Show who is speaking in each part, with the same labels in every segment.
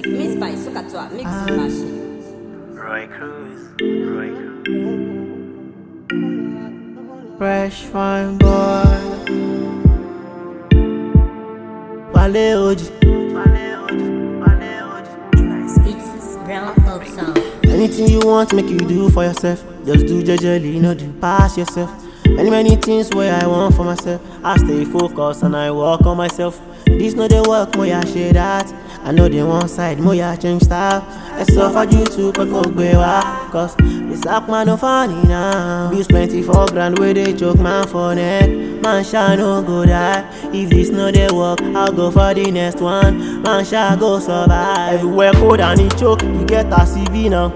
Speaker 1: Music mixed by Sokatoa Mixing Machine.
Speaker 2: Roy Cruz, Roy Cruz.
Speaker 3: Fresh fine boy. Wale Oji.
Speaker 1: It's Brown Pop Sound.
Speaker 3: Anything you want, make you do for yourself. Just do jejely, no do pass yourself. Many things where I want for myself. I stay focused and I work on myself. This no they work, more ya share that. I know they one side, more ya change style. I suffer you to cause this act man no funny now. Use plenty for grand where they choke man for neck. Man shall no go die. If this no they work, I'll go for the next one. Man shall go survive. Everywhere code and it choke, you get a CV now.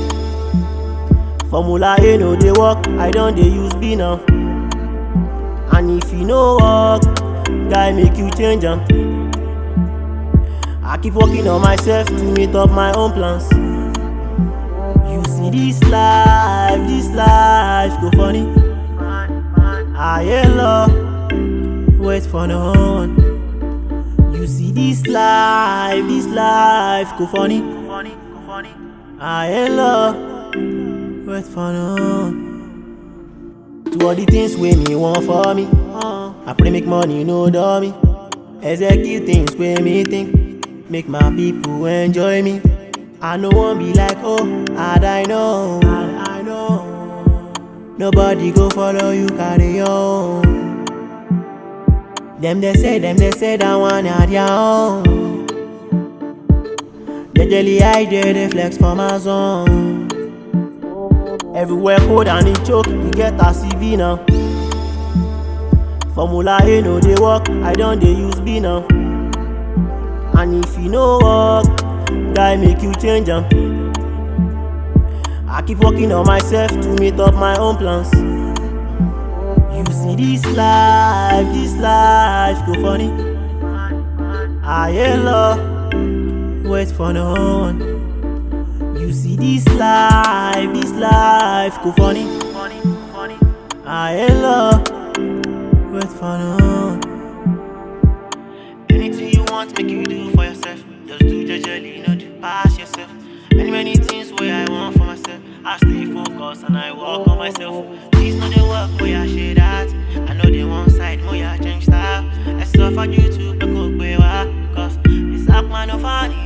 Speaker 3: Formula A no they work, I don't they use B now. And if you no work, guy make you change them. I keep working on myself to meet up my own plans. You see this life go funny. I yellow, wait for no one. You see this life go funny. I yellow, wait for no one. To all the things wey me want for me, I pray make money no dummy. Execute things wey me think, make my people enjoy me. I no one be like I know. Nobody go follow you carry on. Them they say that one at their own. They jelly I did they flex for my zone. Everywhere code and it choke, you get a CV now. Formula A no they work, I don't they use B now. And if you no work, guy make you change them. I keep working on myself to meet up my own plans. You see this life go funny. I yellow, wait for no one. You see this life go funny. I yellow, wait for no one. Anything you want, make you do for yourself. Just do jejely, no do pass yourself. Many things where I want for myself. I stay focused and I work on myself. These no they work, where I share that. I know they one side, more ya change style. I suffer you to cause this act man no funny.